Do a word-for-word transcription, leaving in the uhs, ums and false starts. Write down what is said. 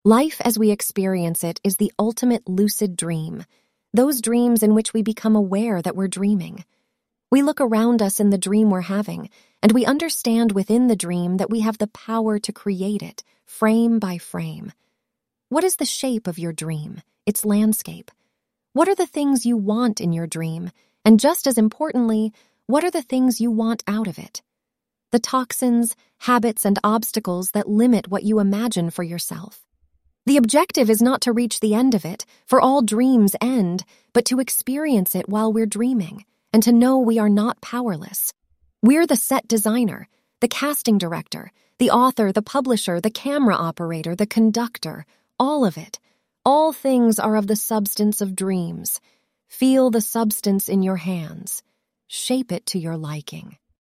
Life as we experience it is the ultimate lucid dream, those dreams in which we become aware that we're dreaming. We look around us in the dream we're having, and we understand within the dream that we have the power to create it, frame by frame. What is the shape of your dream, its landscape? What are the things you want in your dream? And just as importantly, what are the things you want out of it? The toxins, habits, and obstacles that limit what you imagine for yourself. The objective is not to reach the end of it, for all dreams end, but to experience it while we're dreaming, and to know we are not powerless. We're the set designer, the casting director, the author, the publisher, the camera operator, the conductor, all of it. All things are of the substance of dreams. Feel the substance in your hands. Shape it to your liking.